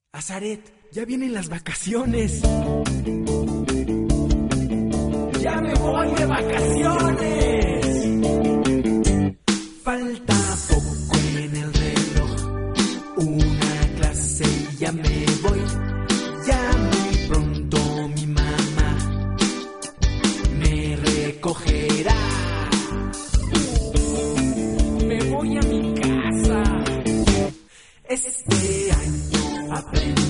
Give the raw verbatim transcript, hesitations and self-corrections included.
Azaret, ya vienen las vacaciones. ¡Ya me voy de vacaciones! Falta poco en el reloj, una clase y ya me voy. Ya muy pronto mi mamá me recogerá. Me voy a mi casa. Este año aprendí